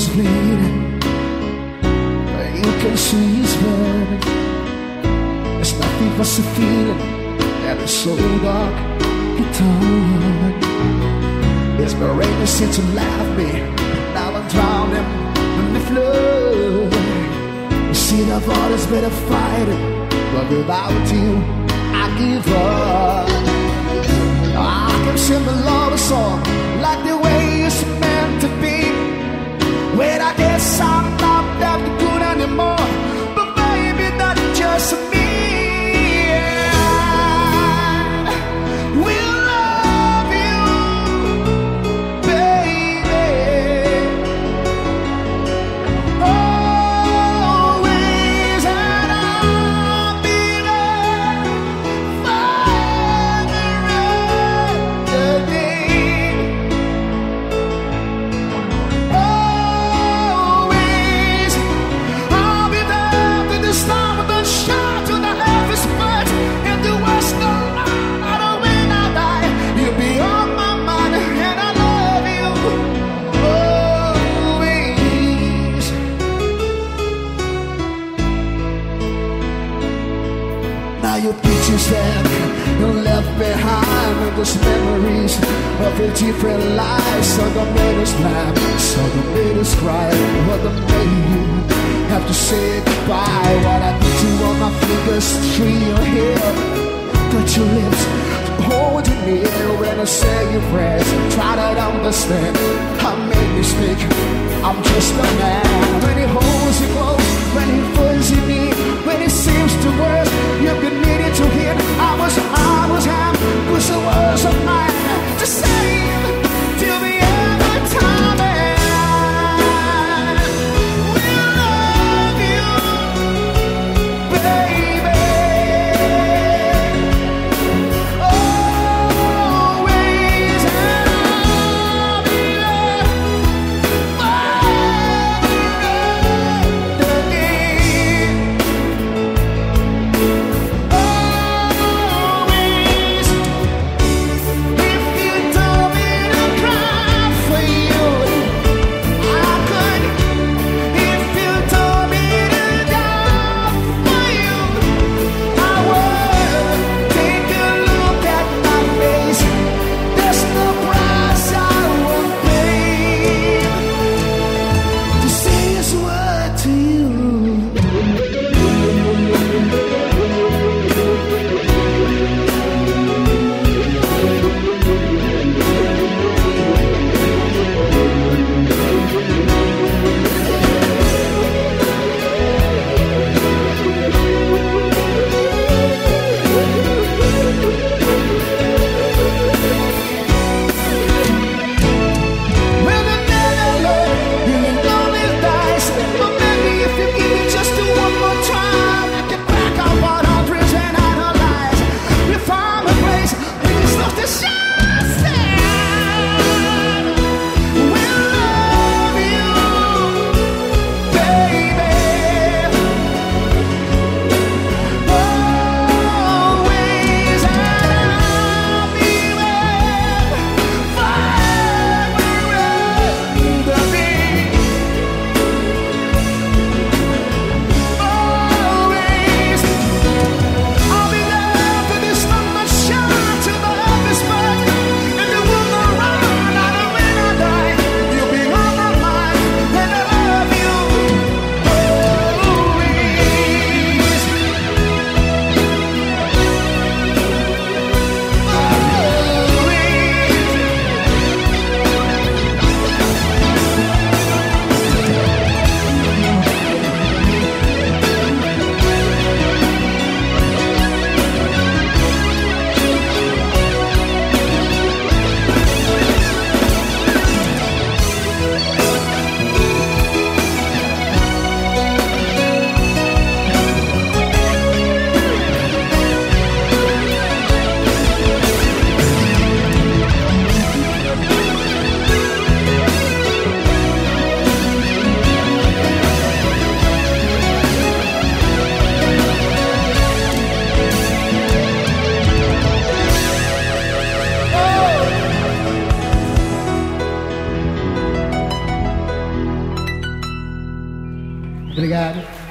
bleeding, you can see he's burning. There's nothing but a feeling, and it's so dark, he turned. Inspiration seemed to laugh me, now I'm drowning in the flood. You see, I've always been a fighter, but without you, I give up. I can sing the love song like the way it's meant to be. When I guess I'm not that good anymore, but baby, not just me. We'll love you, baby, always, and I'll be there for the rest of the day. Always, I'll be there to the storm of the shine, to the heaven's birth, and the west of when I die. You'll be on my mind, and I love you always. Now your pictures that you left behind, and those memories of a different life. So don't make us laugh, so don't make us cry. What the made you have to say goodbye? What I need to on my fingers, tree your hair, touch your lips, hold you near when I say your prayers. Try to understand, I made mistake, I'm just a man. When he holds you close, when he pulls you near, when it seems to worse, you've been needing to hear. I was happy, was the words of mine to save till the end of time. And we'll love you, baby, always, and I'll be there for the rest of the day. Always, Obrigado.